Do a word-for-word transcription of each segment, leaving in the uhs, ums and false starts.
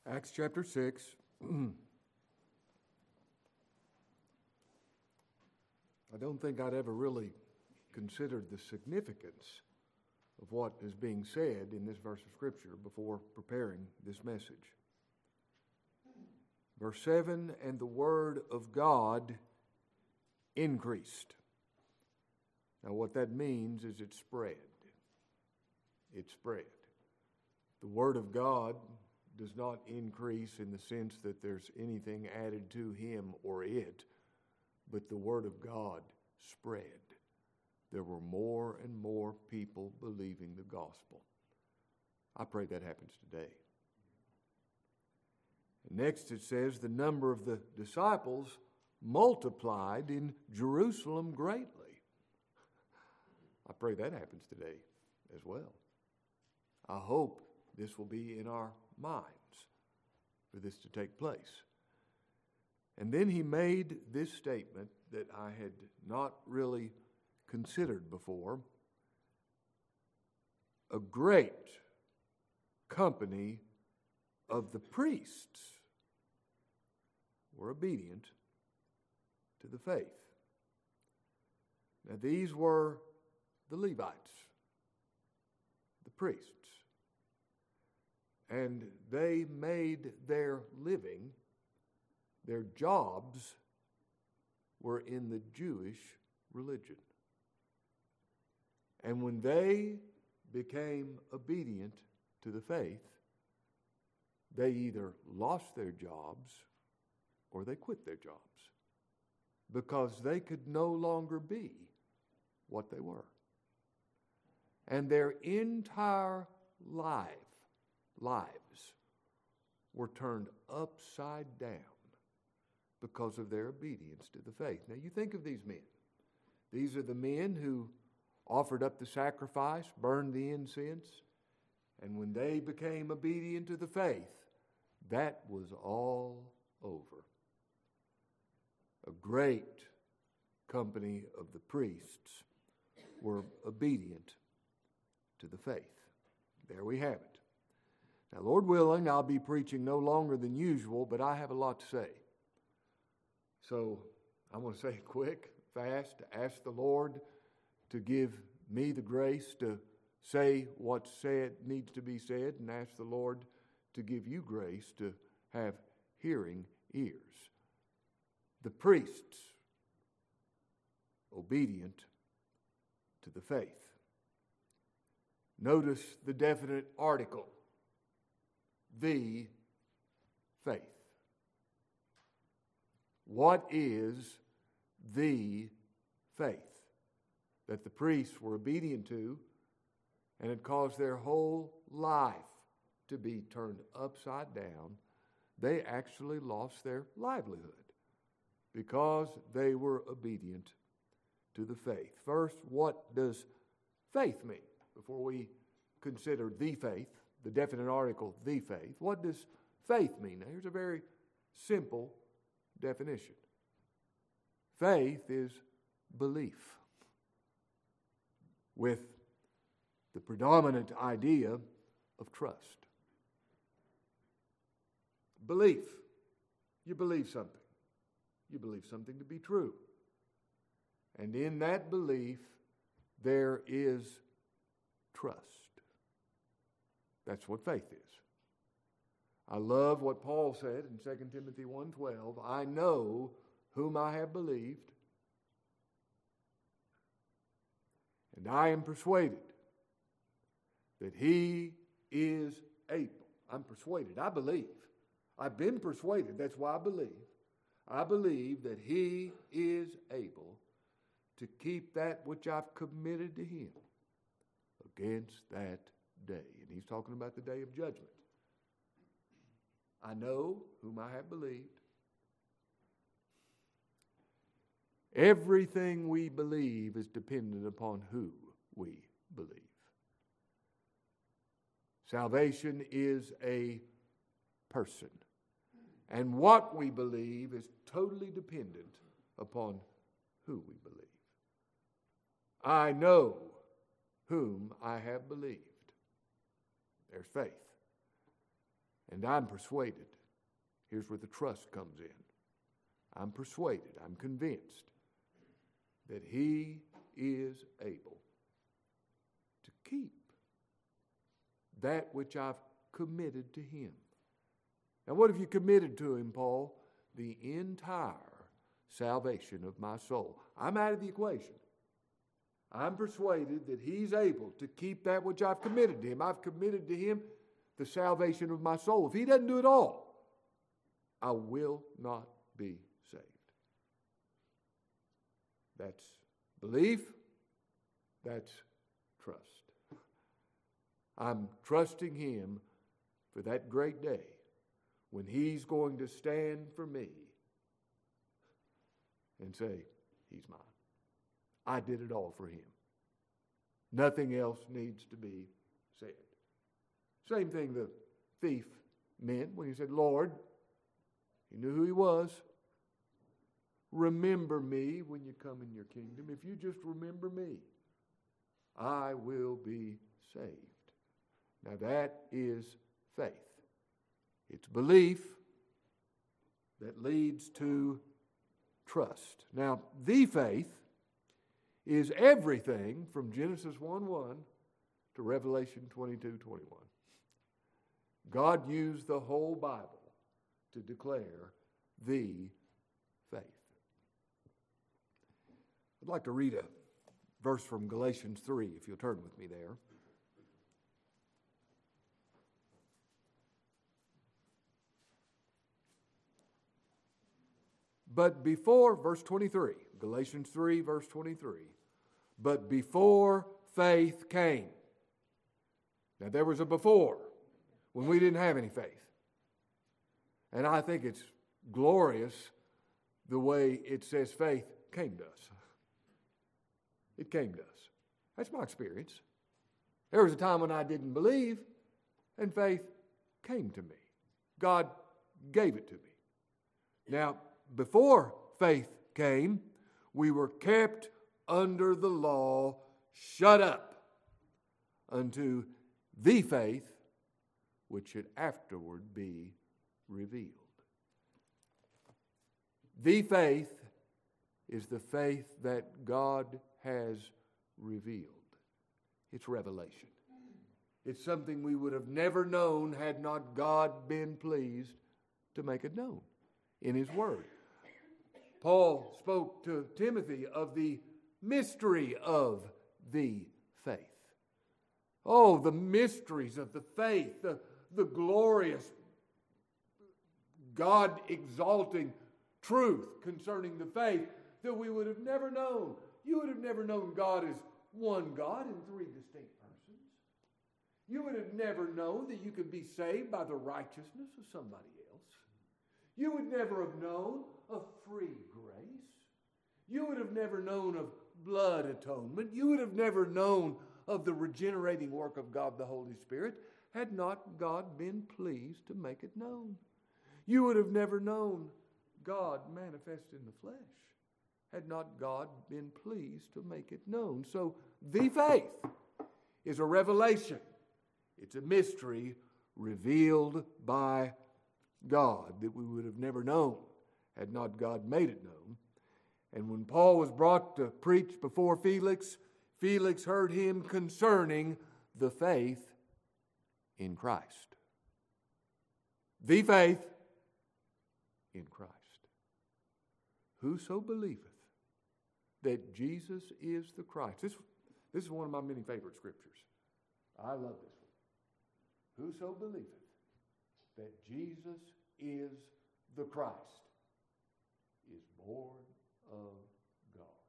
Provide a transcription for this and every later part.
Acts chapter six. I don't think I'd ever really considered the significance of what is being said in this verse of Scripture before preparing this message. Verse seven, and the word of God increased. Now what that means is it spread. It spread. The word of God does not increase in the sense that there's anything added to him or it, but the word of God spread. There were more and more people believing the gospel. I pray that happens today. And next it says the number of the disciples multiplied in Jerusalem greatly. I pray that happens today as well. I hope this will be in our minds for this to take place. And then he made this statement that I had not really considered before. A great company of the priests were obedient to the faith. Now these were the Levites, the priests. And they made their living, their jobs were in the Jewish religion. And when they became obedient to the faith, they either lost their jobs or they quit their jobs because they could no longer be what they were. And their entire life, lives were turned upside down because of their obedience to the faith. Now you think of these men. These are the men who offered up the sacrifice, burned the incense, and when they became obedient to the faith, that was all over. A great company of the priests were obedient to the faith. There we have it. Now, Lord willing, I'll be preaching no longer than usual, but I have a lot to say. So I'm going to say it quick, fast, ask the Lord to give me the grace to say what said needs to be said, and ask the Lord to give you grace to have hearing ears. The priests, obedient to the faith. Notice the definite article, the faith. What is the faith that the priests were obedient to, and it caused their whole life to be turned upside down? They actually lost their livelihood because they were obedient to the faith. First, what does faith mean? Before we consider the faith, the definite article, the faith, what does faith mean? Now, here's a very simple definition. Faith is belief, with the predominant idea of trust. Belief. You believe something. You believe something to be true. And in that belief, there is trust. That's what faith is. I love what Paul said in Second Timothy one twelve. I know whom I have believed, and I am persuaded that he is able. I'm persuaded. I believe. I've been persuaded. That's why I believe. I believe that he is able to keep that which I've committed to him against that day. And he's talking about the day of judgment. I know whom I have believed. Everything we believe is dependent upon who we believe. Salvation is a person. And what we believe is totally dependent upon who we believe. I know whom I have believed. There's faith. And I'm persuaded. Here's where the trust comes in. I'm persuaded, I'm convinced that He is able to keep that which I've committed to Him. Now, what have you committed to Him, Paul? The entire salvation of my soul. I'm out of the equation. I'm persuaded that He's able to keep that which I've committed to Him. I've committed to Him the salvation of my soul. If He doesn't do it all, I will not be saved. That's belief. That's trust. I'm trusting Him for that great day when He's going to stand for me and say, He's mine. I did it all for Him. Nothing else needs to be said. Same thing the thief meant when he said, Lord, he knew who he was. Remember me when you come in your kingdom. If you just remember me, I will be saved. Now that is faith. It's belief that leads to trust. Now, the faith is everything from Genesis one one to Revelation twenty-two twenty-one. God used the whole Bible to declare the faith. I'd like to read a verse from Galatians three, if you'll turn with me there. But before, verse twenty-three, Galatians three, verse twenty-three, but before faith came. Now there was a before when we didn't have any faith. And I think it's glorious the way it says faith came to us. It came to us. That's my experience. There was a time when I didn't believe, and faith came to me. God gave it to me. Now, before faith came, we were kept under the law, shut up unto the faith which should afterward be revealed. The faith is the faith that God has revealed. It's revelation. It's something we would have never known had not God been pleased to make it known in His Word. Paul spoke to Timothy of the mystery of the faith. Oh, the mysteries of the faith, the, the glorious, God-exalting truth concerning the faith that we would have never known. You would have never known God is one God in three distinct persons. You would have never known that you could be saved by the righteousness of somebody else. You would never have known of free grace. You would have never known of blood atonement. You would have never known of the regenerating work of God the Holy Spirit had not God been pleased to make it known. You would have never known God manifest in the flesh had not God been pleased to make it known. So the faith is a revelation. It's a mystery revealed by God that we would have never known had not God made it known. And when Paul was brought to preach before Felix, Felix heard him concerning the faith in Christ. The faith in Christ. Whoso believeth that Jesus is the Christ. This, this is one of my many favorite scriptures. I love this one. Whoso believeth that Jesus is the Christ is born of God.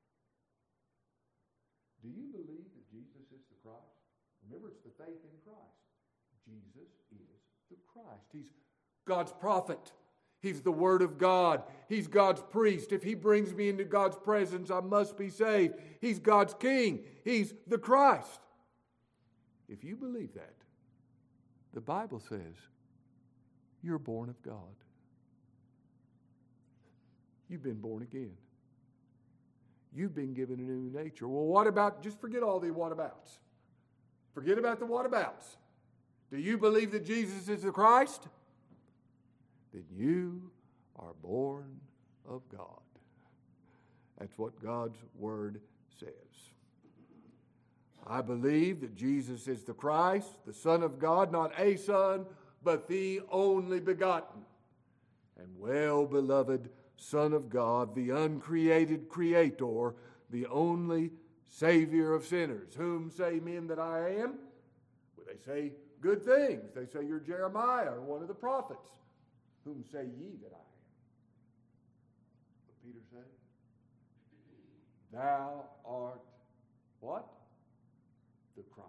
Do you believe that Jesus is the Christ? Remember, it's the faith in Christ. Jesus is the Christ. He's God's prophet. He's the Word of God. He's God's priest. If He brings me into God's presence, I must be saved. He's God's king. He's the Christ. If you believe that, the Bible says you're born of God. You've been born again. You've been given a new nature. Well, what about, just forget all the whatabouts. Forget about the whatabouts. Do you believe that Jesus is the Christ? Then you are born of God. That's what God's Word says. I believe that Jesus is the Christ, the Son of God, not a Son, but the only begotten and well-beloved Son of God, the uncreated Creator, the only Savior of sinners. Whom say men that I am? Well, they say good things. They say you're Jeremiah or one of the prophets. Whom say ye that I am? What Peter said? Thou art what? The Christ,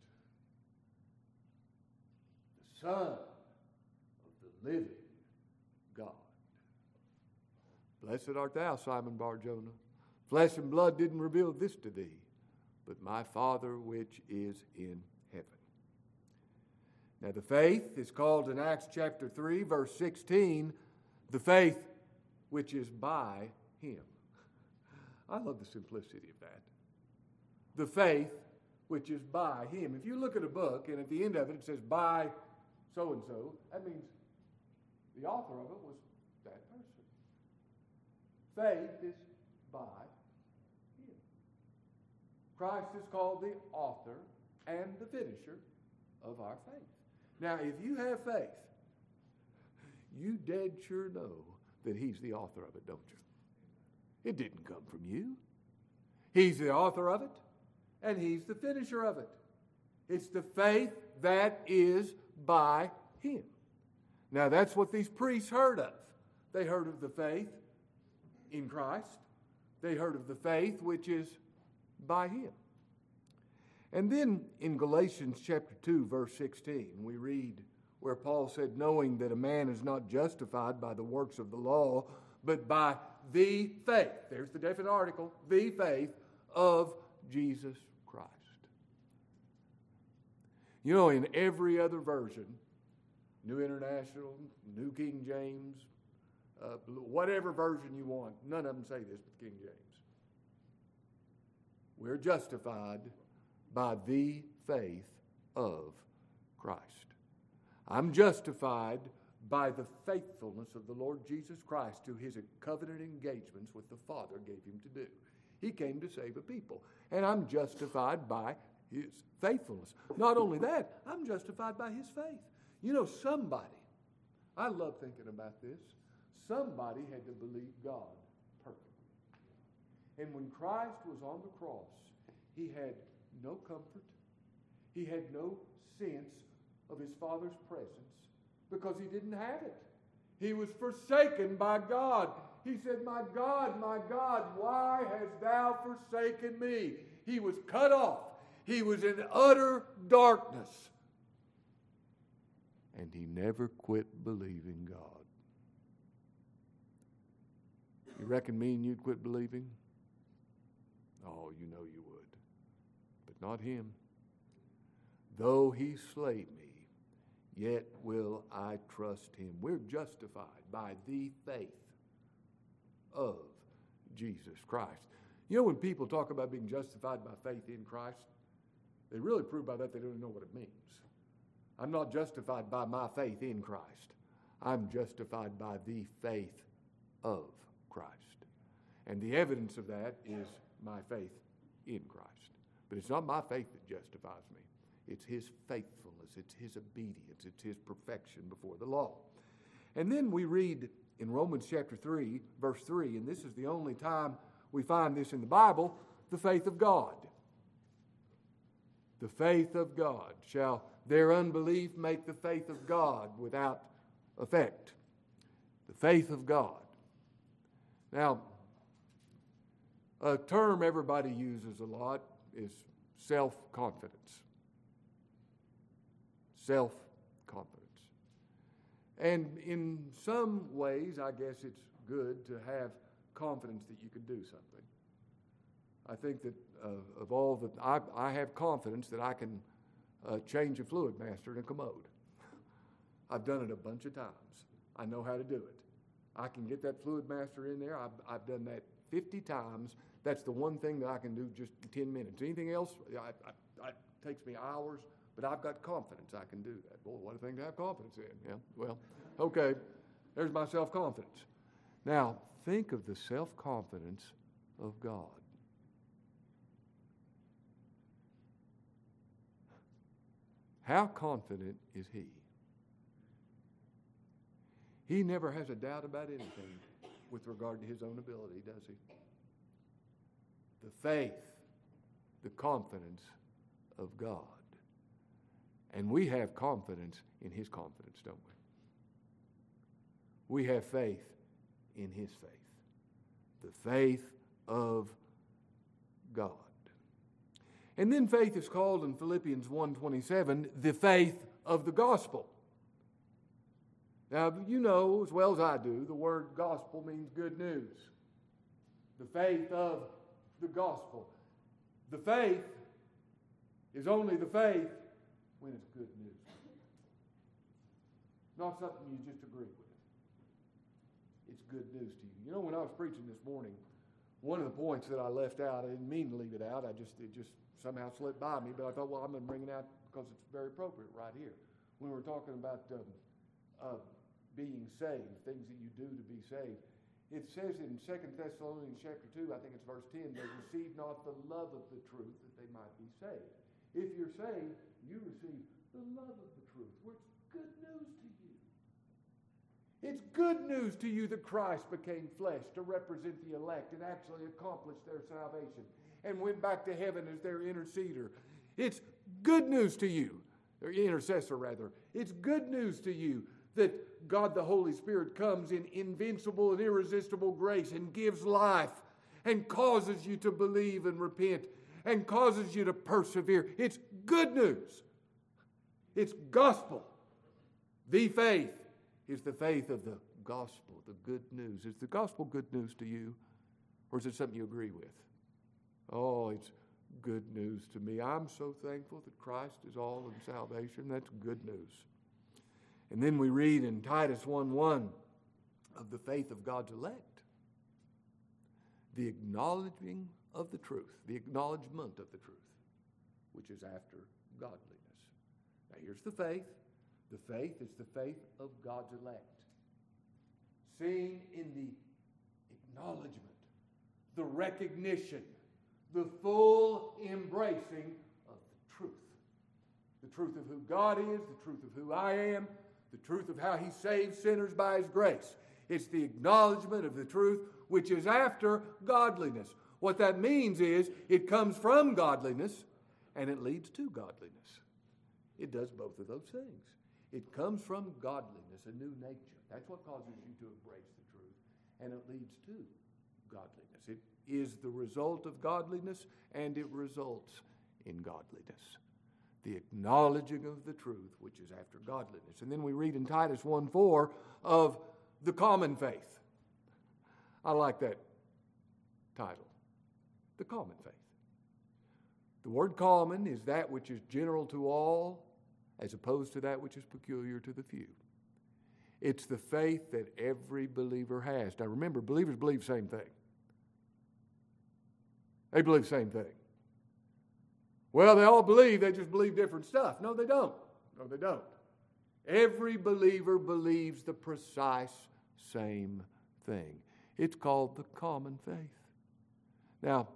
the Son of the living God. Blessed art thou, Simon Bar-Jonah. Flesh and blood didn't reveal this to thee, but my Father which is in heaven. Now the faith is called in Acts chapter three, verse sixteen, the faith which is by him. I love the simplicity of that. The faith which is by him. If you look at a book and at the end of it it says by so-and-so, that means the author of it was that person. Faith is by him. Christ is called the author and the finisher of our faith. Now, if you have faith, you dead sure know that he's the author of it, don't you? It didn't come from you. He's the author of it, and he's the finisher of it. It's the faith that is by him. Now, that's what these priests heard of. They heard of the faith in Christ. They heard of the faith which is by him. And then in Galatians chapter two, verse sixteen, we read where Paul said, knowing that a man is not justified by the works of the law, but by the faith, there's the definite article, the faith of Jesus Christ. You know, in every other version, New International, New King James, uh, whatever version you want, none of them say this but King James. We're justified by the faith of Christ. I'm justified by the faithfulness of the Lord Jesus Christ to his covenant engagements with the Father gave him to do. He came to save a people. And I'm justified by his faithfulness. Not only that, I'm justified by his faith. You know, somebody, I love thinking about this, somebody had to believe God perfectly. And when Christ was on the cross, he had no comfort. He had no sense of his Father's presence because he didn't have it. He was forsaken by God. He said, my God, my God, why hast thou forsaken me? He was cut off. He was in utter darkness. And he never quit believing God. You reckon me and you'd quit believing? Oh, you know you would. But not him. Though he slay me, yet will I trust him. We're justified by the faith of Jesus Christ. You know, when people talk about being justified by faith in Christ, they really prove by that they don't even know what it means. I'm not justified by my faith in Christ. I'm justified by the faith of Christ. And the evidence of that is my faith in Christ. But it's not my faith that justifies me. It's his faithfulness. It's his obedience. It's his perfection before the law. And then we read in Romans chapter three, verse three, and this is the only time we find this in the Bible, the faith of God. The faith of God. Shall their unbelief make the faith of God without effect? The faith of God. Now, a term everybody uses a lot is self-confidence. Self-confidence. And in some ways, I guess it's good to have confidence that you can do something. I think that uh, of all that, I, I have confidence that I can uh, change a fluid master in a commode. I've done it a bunch of times. I know how to do it. I can get that fluid master in there. I've, I've done that fifty times. That's the one thing that I can do just in ten minutes. Anything else, I, I, I, it takes me hours, but I've got confidence I can do that. Boy, what a thing to have confidence in. Yeah, well, okay, there's my self-confidence. Now, think of the self-confidence of God. How confident is He? He never has a doubt about anything with regard to His own ability, does He? The faith, the confidence of God. And we have confidence in His confidence, don't we? We have faith in His faith. The faith of God. And then faith is called in Philippians one twenty-seven the faith of the gospel. Now, you know as well as I do, the word gospel means good news. The faith of the gospel. The faith is only the faith when it's good news. Not something you just agree with. It's good news to you. You know, when I was preaching this morning, one of the points that I left out, I didn't mean to leave it out, I just it just somehow slipped by me, but I thought, well, I'm going to bring it out because it's very appropriate right here. When we're talking about um, uh, being saved, things that you do to be saved, it says in Second Thessalonians chapter two, I think it's verse ten, they receive not the love of the truth that they might be saved. If you're saved, you receive the love of the truth, which is good news to you. It's good news to you that Christ became flesh to represent the elect and actually accomplished their salvation and went back to heaven as their interceder. It's good news to you, or intercessor rather. It's good news to you that God the Holy Spirit comes in invincible and irresistible grace and gives life and causes you to believe and repent and causes you to persevere. It's good news. It's gospel. The faith is the faith of the gospel, the good news. Is the gospel good news to you, or is it something you agree with? Oh, it's good news to me. I'm so thankful that Christ is all in salvation. That's good news. And then we read in Titus one one of the faith of God's elect. The acknowledging of the truth, the acknowledgement of the truth, which is after godliness. Now here's the faith. The faith is the faith of God's elect. Seen in the acknowledgement, the recognition, the full embracing of the truth. The truth of who God is, the truth of who I am, the truth of how He saves sinners by His grace. It's the acknowledgement of the truth which is after godliness. What that means is it comes from godliness and it leads to godliness. It does both of those things. It comes from godliness, a new nature. That's what causes you to embrace the truth, and it leads to godliness. It is the result of godliness, and it results in godliness. The acknowledging of the truth, which is after godliness. And then we read in Titus one four of the common faith. I like that title, the common faith. The word common is that which is general to all, as opposed to that which is peculiar to the few. It's the faith that every believer has. Now remember, believers believe the same thing. They believe the same thing. Well, they all believe, they just believe different stuff. No, they don't. No, they don't. Every believer believes the precise same thing. It's called the common faith. Now,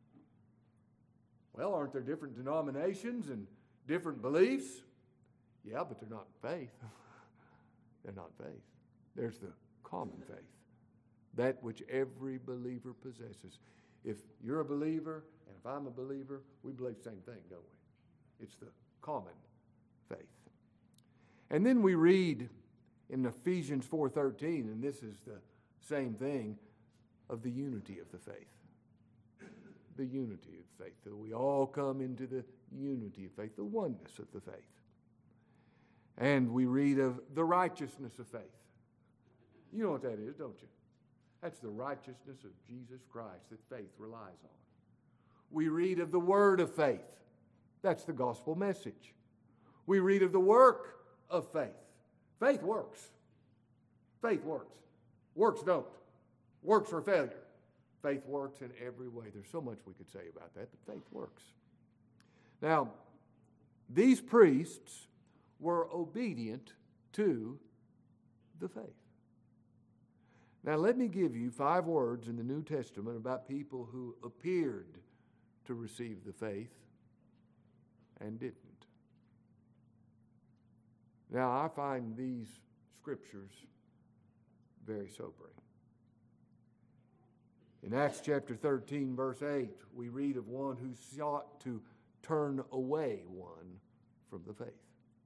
well, aren't there different denominations and different beliefs? Yeah, but they're not faith. They're not faith. There's the common faith, that which every believer possesses. If you're a believer and if I'm a believer, we believe the same thing, don't we? It's the common faith. And then we read in Ephesians four thirteen, and this is the same thing, of the unity of the faith. The unity of faith. That we all come into the unity of faith, the oneness of the faith. And we read of the righteousness of faith. You know what that is, don't you? That's the righteousness of Jesus Christ that faith relies on. We read of the word of faith. That's the gospel message. We read of the work of faith. Faith works. Faith works. Works don't. Works are failure. Faith works in every way. There's so much we could say about that, but faith works. Now, these priests were obedient to the faith. Now, let me give you five words in the New Testament about people who appeared to receive the faith and didn't. Now, I find these scriptures very sobering. In Acts chapter thirteen, verse eight, we read of one who sought to turn away one from the faith.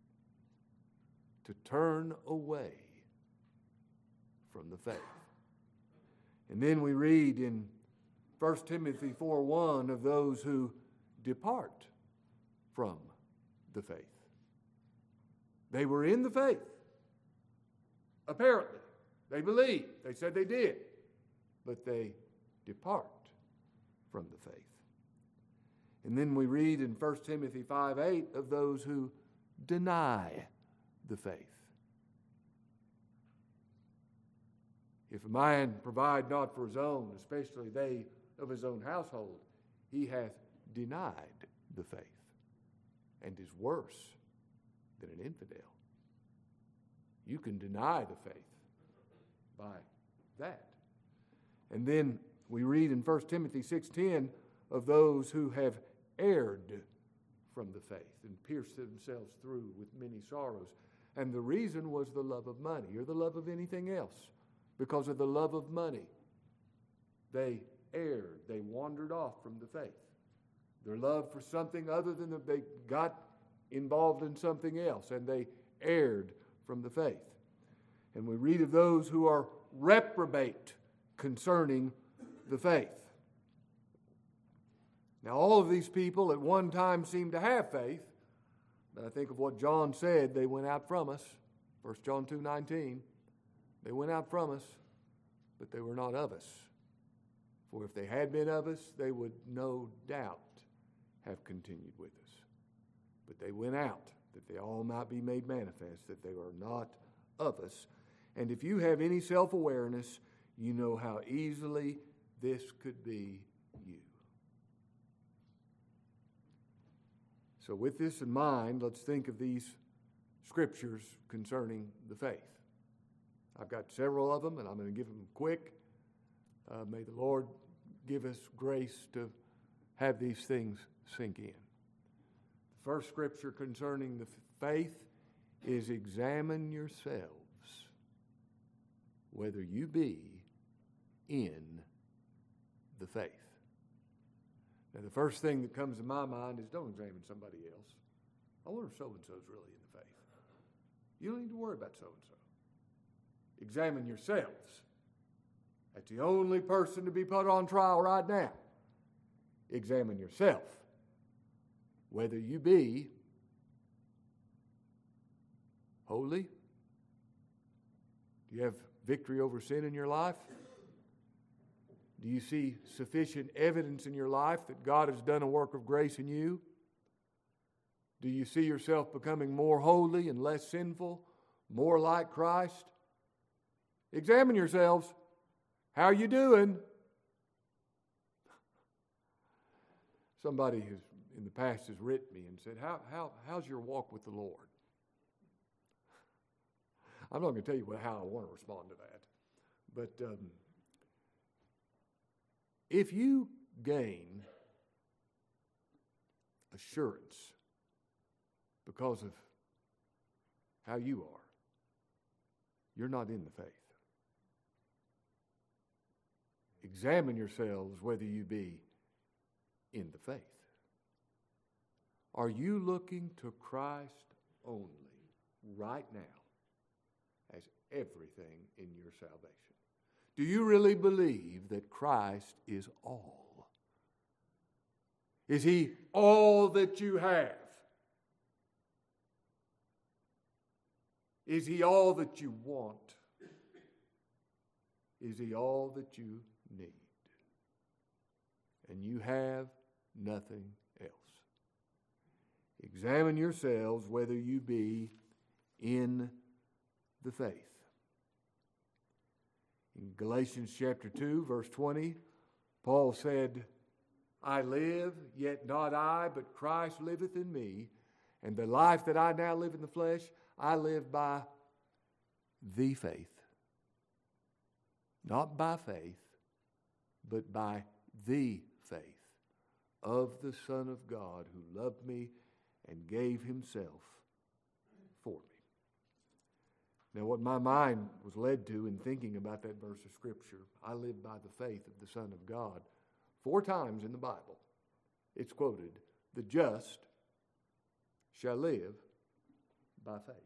To turn away from the faith. And then we read in First Timothy four one of those who depart from the faith. They were in the faith. Apparently. They believed. They said they did. But they depart from the faith. And then we read in First Timothy five eight of those who deny the faith. If a man provide not for his own, especially they of his own household, he hath denied the faith, and is worse than an infidel. You can deny the faith by that. And then we read in First Timothy six ten of those who have erred from the faith and pierced themselves through with many sorrows. And the reason was the love of money or the love of anything else. Because of the love of money, they erred. They wandered off from the faith. Their love for something other than that, they got involved in something else, and they erred from the faith. And we read of those who are reprobate concerning the faith. Now, all of these people at one time seemed to have faith, but I think of what John said, they went out from us. First John two nineteen. They went out from us, but they were not of us. For if they had been of us, they would no doubt have continued with us. But they went out, that they all might be made manifest, that they are not of us. And if you have any self-awareness, you know how easily this could be you. So with this in mind, let's think of these scriptures concerning the faith. I've got several of them, and I'm going to give them quick. Uh, may the Lord give us grace to have these things sink in. The first scripture concerning the faith is examine yourselves whether you be in the faith. Now, the first thing that comes to my mind is don't examine somebody else. I wonder if so-and-so's really in the faith. You don't need to worry about so-and-so. Examine yourselves. That's the only person to be put on trial right now. Examine yourself whether you be holy. Do you have victory over sin in your life? Do you see sufficient evidence in your life that God has done a work of grace in you? Do you see yourself becoming more holy and less sinful, more like Christ? Examine yourselves. How are you doing? Somebody who's in the past has written me and said, how, how, how's your walk with the Lord? I'm not going to tell you how I want to respond to that. But um, if you gain assurance because of how you are, you're not in the faith. Examine yourselves whether you be in the faith. Are you looking to Christ only right now as everything in your salvation? Do you really believe that Christ is all? Is He all that you have? Is He all that you want? Is He all that you need? And you have nothing else. Examine yourselves whether you be in the faith. In Galatians chapter two, verse twenty, Paul said, I live, yet not I, but Christ liveth in me. And the life that I now live in the flesh, I live by the faith. Not by faith, but by the faith of the Son of God who loved me and gave himself for me. Now, what my mind was led to in thinking about that verse of Scripture, I live by the faith of the Son of God. Four times in the Bible, it's quoted, the just shall live by faith.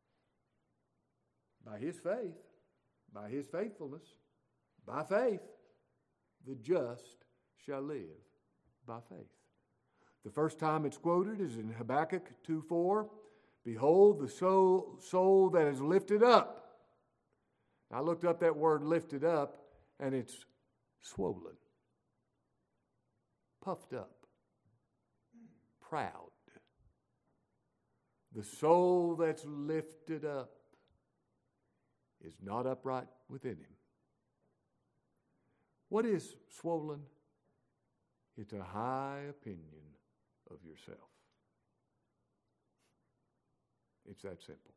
By his faith, by his faithfulness, by faith, the just shall live by faith. The first time it's quoted is in Habakkuk two four. Behold, the soul, soul that is lifted up. I looked up that word lifted up, and it's swollen, puffed up, proud. The soul that's lifted up is not upright within him. What is swollen? It's a high opinion of yourself. It's that simple.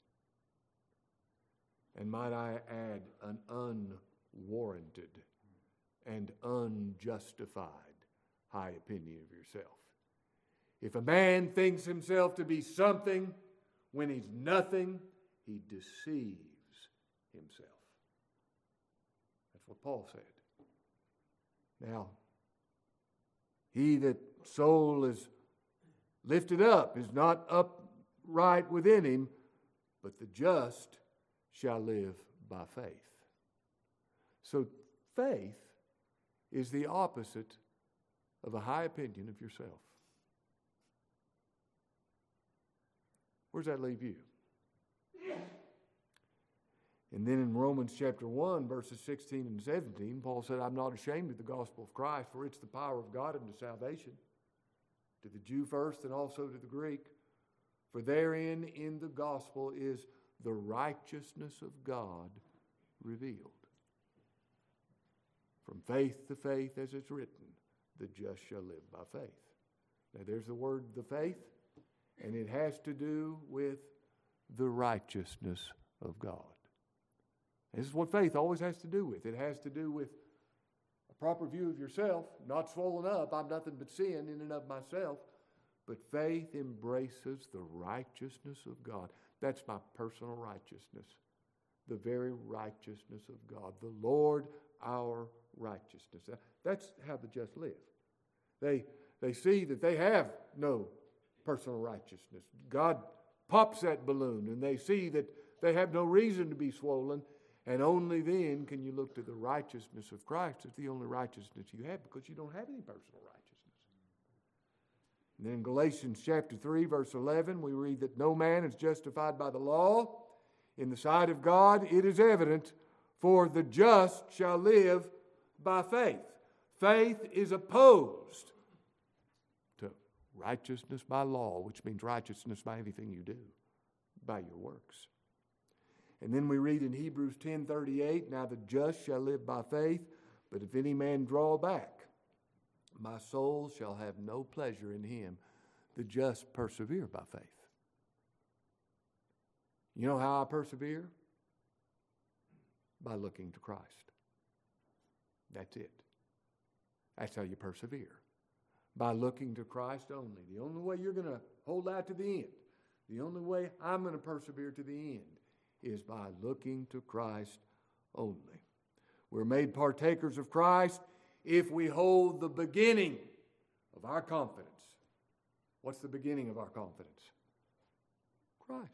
And might I add, an unwarranted and unjustified high opinion of yourself. If a man thinks himself to be something when he's nothing, he deceives himself. That's what Paul said. Now, he that soul is lifted up is not upright within him, but the just shall live by faith. So faith is the opposite of a high opinion of yourself. Where does that leave you? And then in Romans chapter one, verses sixteen and seventeen, Paul said, I'm not ashamed of the gospel of Christ, for it's the power of God unto salvation, to the Jew first and also to the Greek. For therein in the gospel is the righteousness of God revealed. From faith to faith, as it's written, the just shall live by faith. Now there's the word, the faith, and it has to do with the righteousness of God. This is what faith always has to do with. It has to do with a proper view of yourself, not swollen up, I'm nothing but sin in and of myself. But faith embraces the righteousness of God. That's my personal righteousness. The very righteousness of God. The Lord our righteousness. That's how the just live. They, they see that they have no personal righteousness. God pops that balloon and they see that they have no reason to be swollen. And only then can you look to the righteousness of Christ as the only righteousness you have, because you don't have any personal righteousness. And then in Galatians chapter three, verse eleven, we read that no man is justified by the law. In the sight of God it is evident, for the just shall live by faith. Faith is opposed to righteousness by law, which means righteousness by anything you do, by your works. And then we read in Hebrews ten thirty-eight, now the just shall live by faith, but if any man draw back, my soul shall have no pleasure in him. The just persevere by faith. You know how I persevere? By looking to Christ. That's it. That's how you persevere. By looking to Christ only. The only way you're going to hold out to the end, the only way I'm going to persevere to the end, is by looking to Christ only. We're made partakers of Christ if we hold the beginning of our confidence. What's the beginning of our confidence? Christ.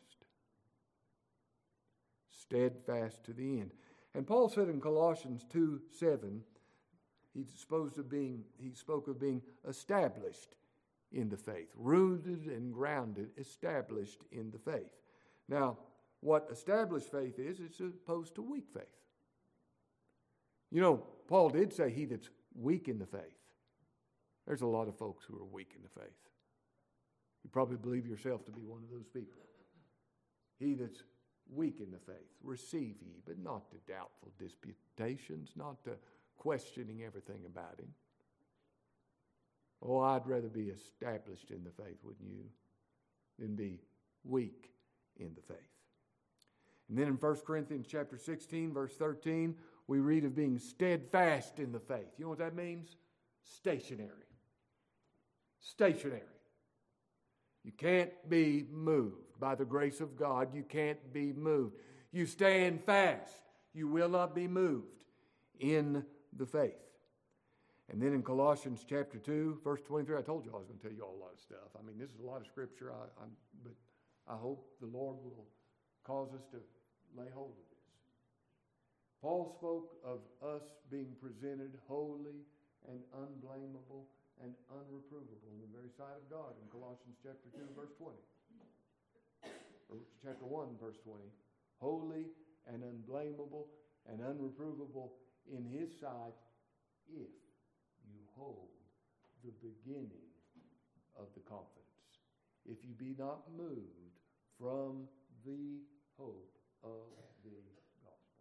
Steadfast to the end. And Paul said in Colossians two seven, he supposed of being, he spoke of being established in the faith, rooted and grounded, established in the faith. Now, what established faith is, it's opposed to weak faith. You know, Paul did say he that's weak in the faith. There's a lot of folks who are weak in the faith. You probably believe yourself to be one of those people. He that's weak in the faith, receive ye, but not to doubtful disputations, not to questioning everything about him. Oh, I'd rather be established in the faith, wouldn't you? than be weak in the faith. And then in First Corinthians chapter sixteen, verse thirteen, we read of being steadfast in the faith. You know what that means? Stationary. Stationary. You can't be moved. By the grace of God, you can't be moved. You stand fast. You will not be moved in the faith. And then in Colossians chapter two, verse twenty-three, I told you I was going to tell you all a lot of stuff. I mean, this is a lot of scripture, I, I'm, but I hope the Lord will cause us to lay hold of this. Paul spoke of us being presented holy and unblameable and unreprovable in the very sight of God in Colossians chapter two, verse twenty. Or chapter one, verse twenty. Holy and unblameable and unreprovable in His sight if you hold the beginning of the confidence. If you be not moved from the hope of the gospel.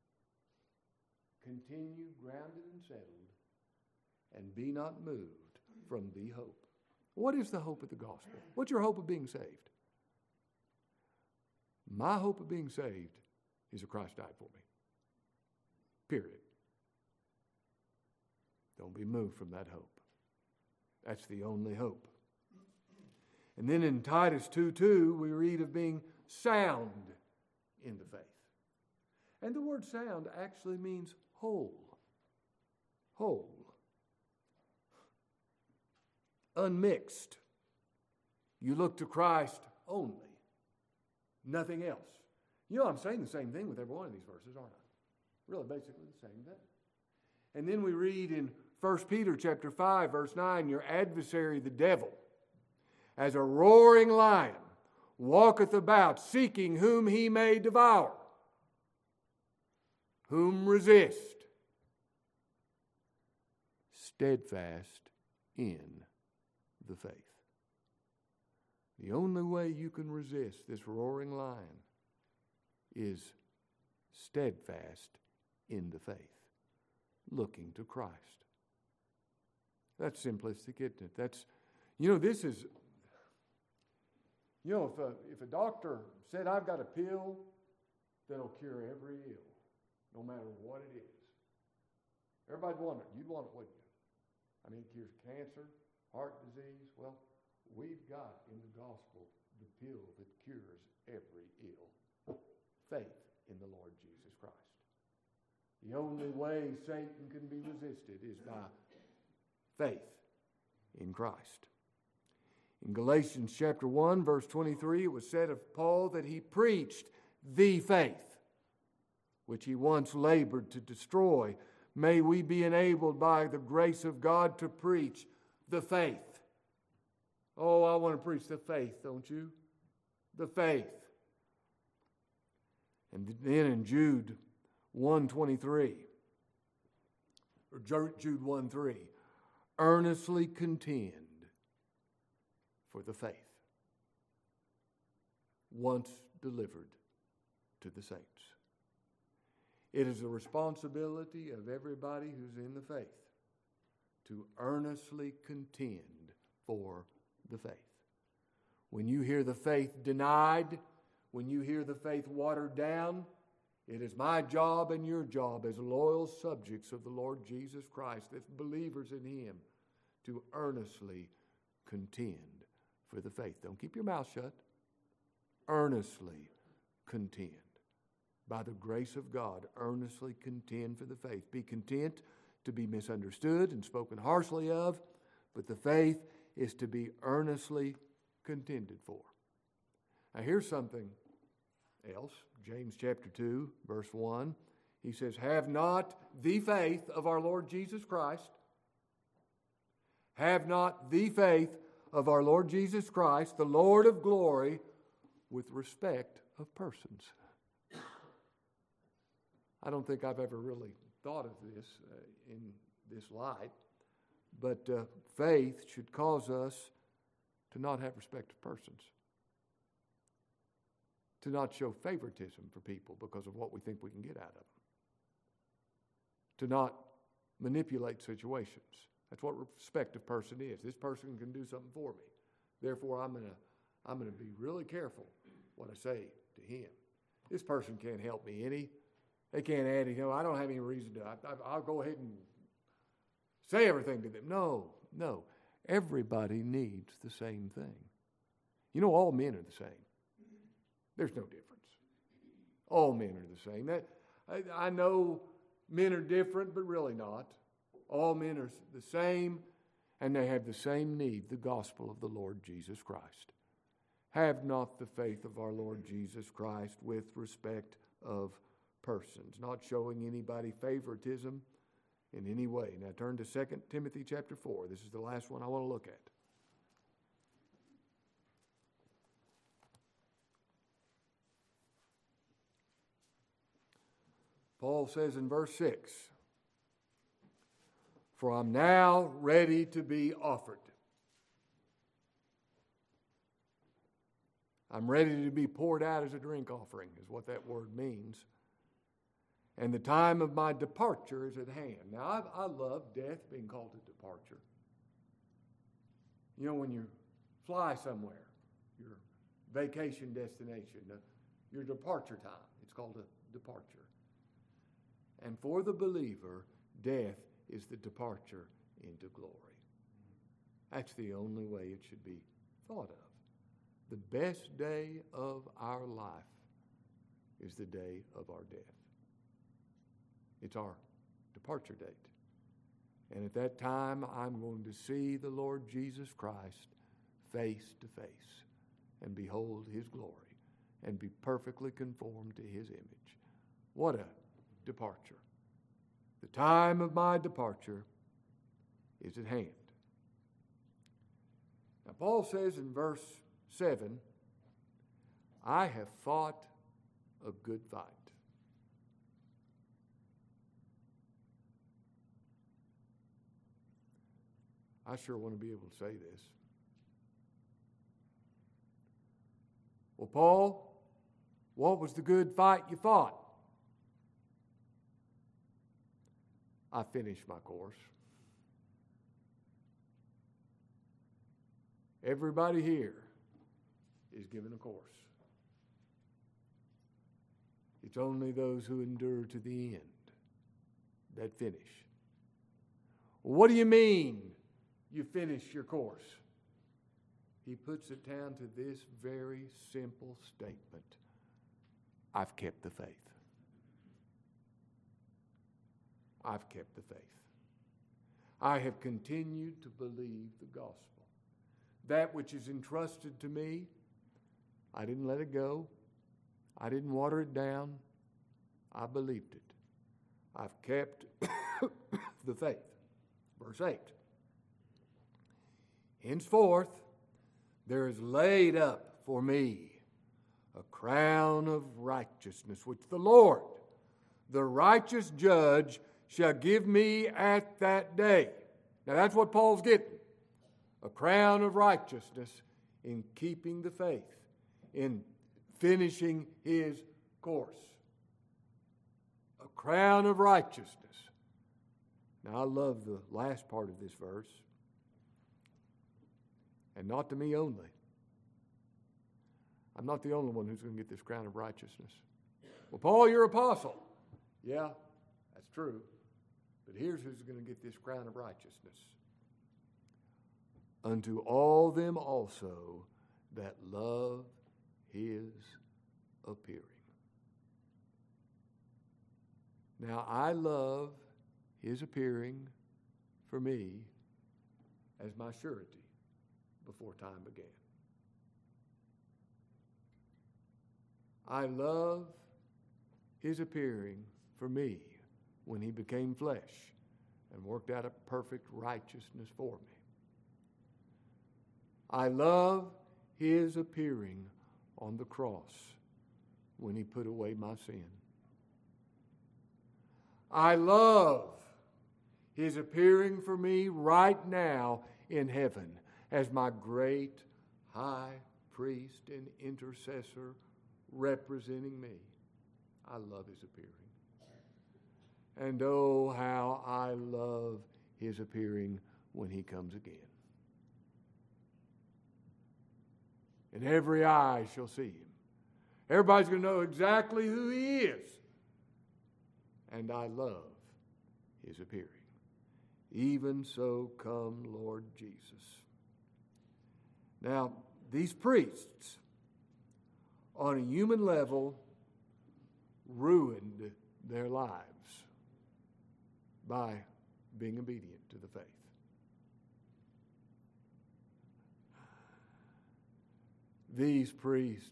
Continue grounded and settled, and be not moved from the hope. What is the hope of the gospel? What's your hope of being saved? My hope of being saved is that Christ died for me. Period. Don't be moved from that hope. That's the only hope. And then in Titus two two, we read of being sound in the faith. And the word sound actually means whole. Whole. Unmixed. You look to Christ only. Nothing else. You know, I'm saying the same thing with every one of these verses, aren't I? Really, basically the same thing. And then we read in First Peter chapter five, verse nine, your adversary, the devil, as a roaring lion, walketh about, seeking whom he may devour. Whom resist. Steadfast in the faith. The only way you can resist this roaring lion is steadfast in the faith, looking to Christ. That's simplistic, isn't it? That's, you know, this is, you know, if a, if a doctor said, I've got a pill that'll cure every ill, no matter what it is, everybody'd want it. You'd want it, wouldn't you? I mean, it cures cancer, heart disease. Well, we've got in the gospel the pill that cures every ill. Faith in the Lord Jesus Christ. The only way Satan can be resisted is by faith in Christ. In Galatians chapter one, verse twenty-three, it was said of Paul that he preached the faith, which he once labored to destroy. May we be enabled by the grace of God to preach the faith. Oh, I want to preach the faith, don't you? The faith. And then in Jude one twenty-three, or Jude one three, earnestly contend for the faith once delivered to the saints. It is the responsibility of everybody who's in the faith to earnestly contend for the faith. When you hear the faith denied, when you hear the faith watered down, it is my job and your job as loyal subjects of the Lord Jesus Christ, as believers in Him, to earnestly contend for the faith. Don't keep your mouth shut. Earnestly contend. By the grace of God, earnestly contend for the faith. Be content to be misunderstood and spoken harshly of, but the faith is to be earnestly contended for. Now here's something else. James chapter two, verse one. He says, have not the faith of our Lord Jesus Christ. Have not the faith of our Lord Jesus Christ, the Lord of glory, with respect of persons. I don't think I've ever really thought of this uh, in this light, but uh, faith should cause us to not have respect of persons, to not show favoritism for people because of what we think we can get out of them, to not manipulate situations. That's what respect of person is. This person can do something for me. Therefore, I'm going to I'm going to be really careful what I say to him. This person can't help me any. They can't add, you know, I don't have any reason to. I, I, I'll go ahead and say everything to them. No, no. Everybody needs the same thing. You know, all men are the same. There's no difference. All men are the same. That, I, I know men are different, but really not. All men are the same, and they have the same need, the gospel of the Lord Jesus Christ. Have not the faith of our Lord Jesus Christ with respect of persons, not showing anybody favoritism in any way. Now turn to Second Timothy chapter four. This is the last one I want to look at. Paul says in verse six, "For I'm now ready to be offered." I'm ready to be poured out as a drink offering, is what that word means. And the time of my departure is at hand. Now, I, I love death being called a departure. You know, when you fly somewhere, your vacation destination, uh, your departure time, it's called a departure. And for the believer, death is the departure into glory. That's the only way it should be thought of. The best day of our life is the day of our death. It's our departure date. And at that time, I'm going to see the Lord Jesus Christ face to face and behold his glory and be perfectly conformed to his image. What a departure. The time of my departure is at hand. Now, Paul says in verse seven, "I have fought a good fight." I sure want to be able to say this. Well, Paul, what was the good fight you fought? I finished my course. Everybody here is given a course. It's only those who endure to the end that finish. What do you mean you finish your course? He puts it down to this very simple statement: I've kept the faith. I've kept the faith. I have continued to believe the gospel. That which is entrusted to me, I didn't let it go. I didn't water it down. I believed it. I've kept the faith. Verse eight. "Henceforth there is laid up for me a crown of righteousness, which the Lord, the righteous judge, shall give me at that day." Now that's what Paul's getting. A crown of righteousness in keeping the faith, in finishing his course. A crown of righteousness. Now I love the last part of this verse. And not to me only. I'm not the only one who's going to get this crown of righteousness. Well, Paul, you're apostle. Yeah, that's true. But here's who's going to get this crown of righteousness. "Unto all them also that love his appearing." Now, I love his appearing for me as my surety before time began. I love his appearing for me when he became flesh and worked out a perfect righteousness for me. I love his appearing on the cross when he put away my sin. I love his appearing for me right now in heaven as my great high priest and intercessor representing me. I love his appearing. And oh, how I love his appearing when he comes again. and every eye shall see him. Everybody's going to know exactly who he is. And I love his appearing. Even so come, Lord Jesus. Now, these priests, on a human level, ruined their lives by being obedient to the faith. These priests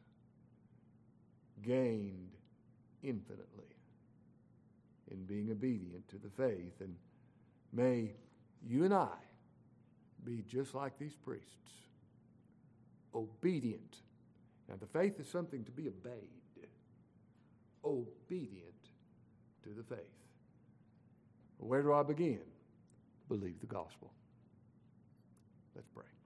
gained infinitely in being obedient to the faith, and may you and I be just like these priests, obedient. Now, the faith is something to be obeyed, obedient to the faith. Where do I begin? Believe the gospel. Let's pray.